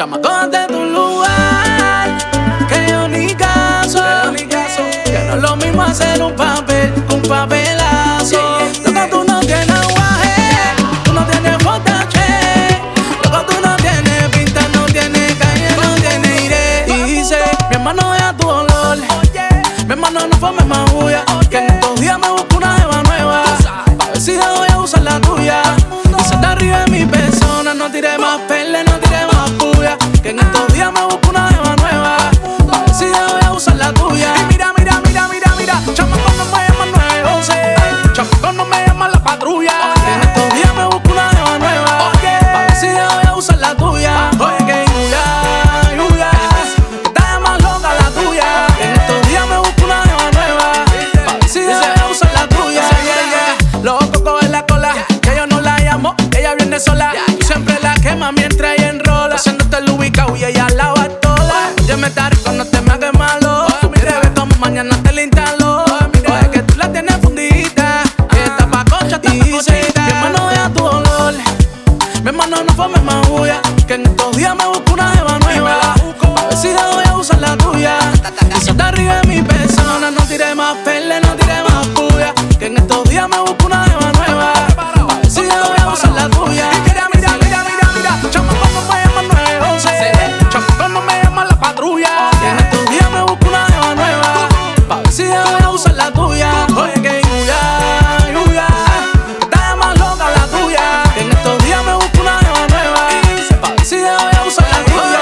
chamacón de tu lugar, que yo ni caso, que no es lo mismo hacer un papel que un papelazo. Loco, tú no tienes aguaje, tú no tienes fotache, loco, tú no tienes pinta, no tienes calle, no tienes iré. Y dice, mi hermano ya tu olor, mi hermano no fue más bulla, que en estos días me busco una jeva nueva, pa' ver si voy a usar la tuya. Y se te arriba de mi persona, no tires más perles, no tires más puya, que en estos días me busco una jeva nueva, pa' ver si voy a usar la tuya. Y mira, chamacón no me llaman 911, chamacón no me llaman la patrulla, que en estos días me busco una jeva nueva, pa' ver si voy a usar la tuya. Oye, que Yuya, está más loca la tuya, que en estos días me busco una jeva nueva, pa' ver si voy a usar la tuya. Loco, coge la cola, que yo no la llamo, que ella viene sola. Tú siempre la quemas mientras ella enrola, haciéndote el ubicado y ella la va toda. Oye, me está rico, no te me hagas malo, tú quieres ver como mañana te la instalo. Oye, que tú la tienes fundita, que está pa' concha, está pa' conchita. Mi hermano deja tu olor, mi hermano no fue más bulla, que en estos días me busco una jeva nueva, a ver si voy a usar la tuya. Y si está arriba de mi persona, no tires más perles, no tires más puya, que en estos días me busco una jeva nueva, a ver si voy a usar la tuya. Y mira, chamacón no me llaman 911, chamacón no me llaman la patrulla, que en estos días me busco una jeva nueva, pa' ver si voy a usar la tuya. Oye, que Yuya, está más loca la tuya, que en estos días me busco una jeva nueva, pa' ver si voy a usar la tuya.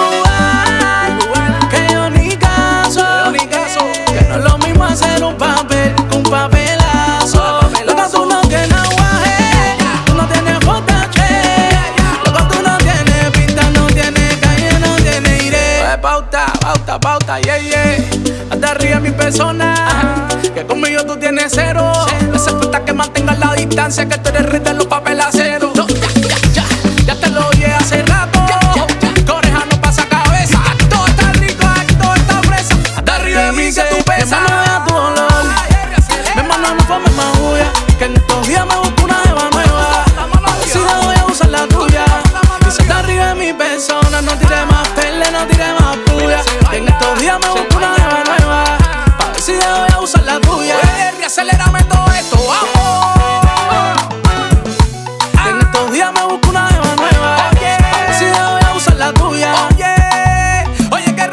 Que yo ni caso, que no es lo mismo hacer un papel que un papelazo. Loco, tú no tienes aguaje, tú no tienes fotache, loco, tú no tienes pinta, no tienes calle, no tienes iré. Oye, pauta, yeah. Hasta arriba mi persona, que conmigo tú tienes cero. Hace falta que mantengas la distancia, que tú eres rey de los papelaceros. No, ya te lo oye hace rato. Coreja no pasa cabeza. Aquí todo está rico, aquí todo está fresa. Hasta arriba de mí que tú pesas. Mi hermano deja tu olor, mi hermano no fue más bulla, que en estos días me busco una jeva nueva, a ver si voy a usar la tuya. Y si está arriba de mi persona, no tires más perles, no tires más puya, que en estos días me busco una jeva nueva, pa' ver si voy a usar la tuya. Oye, acelérame todo esto, vamos. Que en estos días me busco una jeva nueva, pa' ver si voy a usar la tuya. Oye, que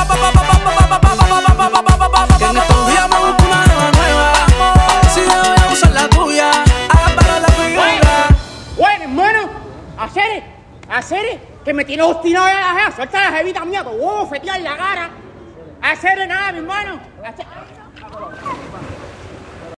que en estos días me busco una jeva nueva, pa' ver si voy a usar la tuya. Para la figura. Bueno, hermano, hacer, que me tiene obstinado ya la jeva. Suelta la jevita mía, te voy a bofetear la cara. Hacer nada, mi hermano.